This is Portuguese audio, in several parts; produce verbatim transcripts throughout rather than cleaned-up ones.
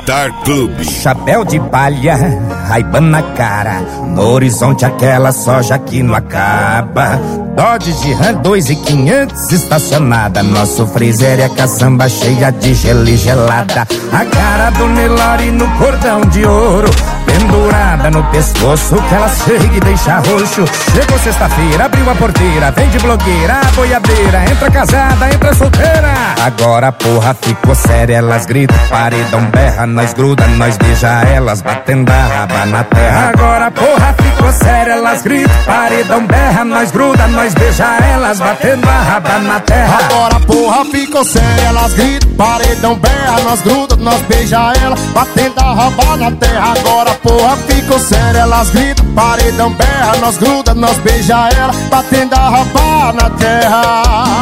Star Club. Chapéu de palha, Ray-Ban na cara, no horizonte aquela soja que não acaba. Dodge de Ram dois mil e quinhentos estacionada, nosso freezer é caçamba cheia de gelo e gelada. A cara do Nelore no cordão de ouro, pendurada no pescoço que ela chega e deixa roxo. Chegou sexta-feira, abriu a porteira, vem de blogueira, a boiadeira, entra casada, entra solteira. Agora a porra ficou séria, elas gritam, paredão berra, nós gruda, nós beija elas, batendo a raba na terra. Agora a porra ficou séria, elas gritam, paredão berra, nós gruda, nós beija elas, batendo a raba na terra. Agora a porra ficou séria, elas gritam, paredão berra, nós gruda, nós beija ela, batendo a raba na terra. Agora a porra ficou séria, elas gritam, paredão berra, nós gruda, nós beija ela, batendo a raba na terra.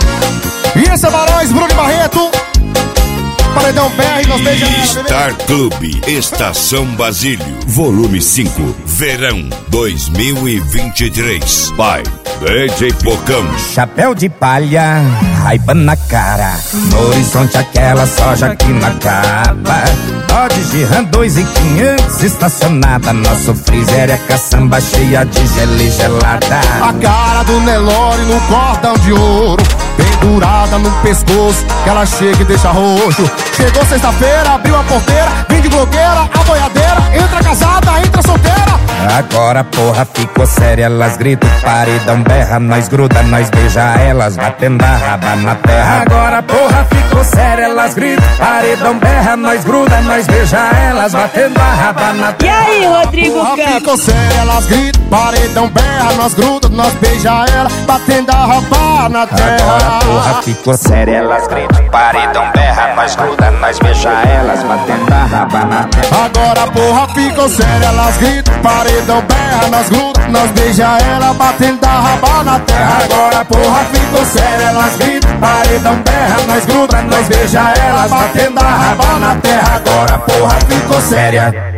E esse é Barões, Bruno e Barreto, paredão berra e nós beija ela. Star Club, Estação Basílio, volume cinco, verão dois mil e vinte e três. By D J Pocão. Chapéu de palha, Ray-Ban na cara, no horizonte aquela soja que não acaba. Dodge de Ram dois mil e quinhentos estacionada, nosso freezer é caçamba cheia de gelo e gelada. A cara do Nelore no cordão de ouro, pendurada no pescoço que ela chega e deixa roxo. Chegou sexta-feira, abriu a porteira, vem de blogueira, a boiadeira, entra casada, entra solteira. Agora a porra ficou séria, elas gritam, paredão berra, nós gruda, nós beija elas, batendo a raba na terra. Agora a porra ficou séria, elas gritam, paredão berra, nós gruda, nós beija elas, batendo a raba na terra. E aí, Rodrigo Porra Campos? ficou séria, elas gritam, paredão berra, nós gruda, nós beija ela, batendo a raba na terra. Agora a porra ficou séria, elas gritam, paredão berra, nós gruda, nós beija elas, batendo a raba na terra. Agora a porra ficou séria, elas gritam, paredão berra, nós gruda, nós beija ela, batendo a raba na terra. Agora a porra ficou séria, elas gritam, paredão berra, nós gruda, nós beija elas, batendo a raba na terra. Agora a porra ficou séria.